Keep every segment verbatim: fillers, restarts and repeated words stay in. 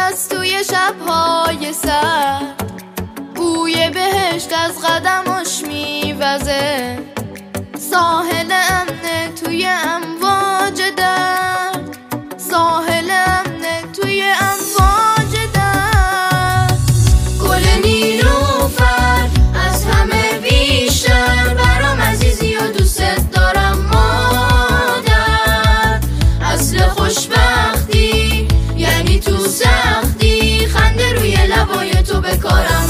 از توی شب‌های سرد، بوی بهشت از قدماش میوزه، ساحل امنه توی امواج درد، ساحل امنه توی امواج درد. گل نیلوفر از همه بیشتر برام عزیزی و دوست دارم مادر. اصل خوشبختی یعنی تو سختی، خنده روی لبای تو بکارم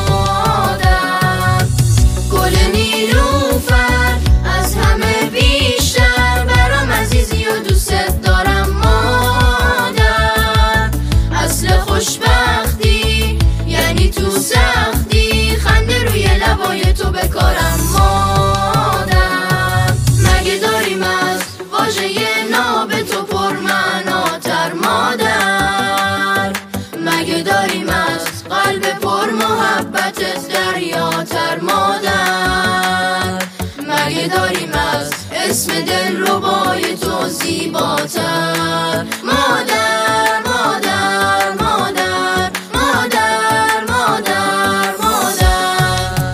مادر. گل نیلوفر از همه بیشتر برام عزیزی و دوست دارم مادر. اصل خوشبختی یعنی تو سختی، خنده روی لبای تو بکارم مادر. مگه داریم از واژه ناب تو پرمعناتر مادر؟ مگه داریم از قلب پر محبتت دریاتر مادر؟ مگه داریم از اسم دلربای تو زیباتر مادر؟ مادر مادر مادر مادر مادر.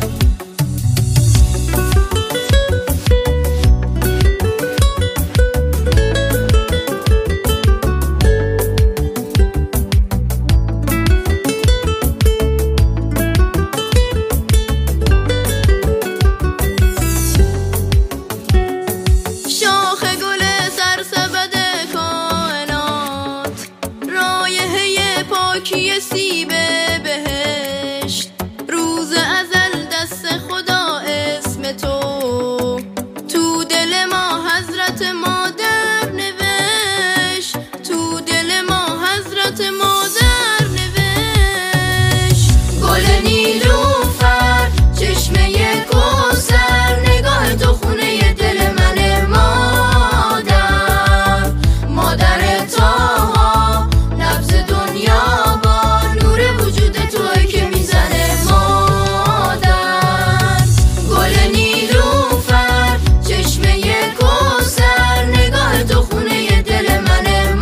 شاخ گل سرسبد کائنات، رایحه پاکی سیب بهشت، روز ازل دست خدا اسم تو تو دل ما حضرت مادر نوشت، تو دل ما حضرت مادر نوشت. گل نیلوفر چشمه کوثر، نگاه تو خونه دل من مادر. مادر تاها نبض دنیا با نور وجود توی که میزنه مادر. گل نیلوفر چشمه کوثر، نگاه تو خونه دل من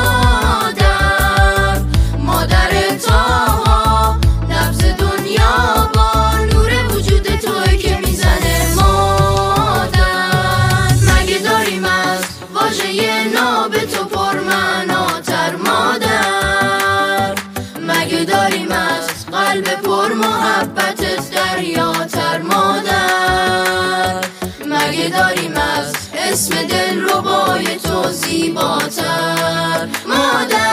مادر. مادر تاها نبض دنیا با نور وجود توی که میزنه مادر. مگه داریم از واژه ناب تو پرمعناتر مادر؟ مگه داریم از قلب پر محبتت دریاتر مادر؟ مگه داریم از اسم دلربای تو زیباتر مادر؟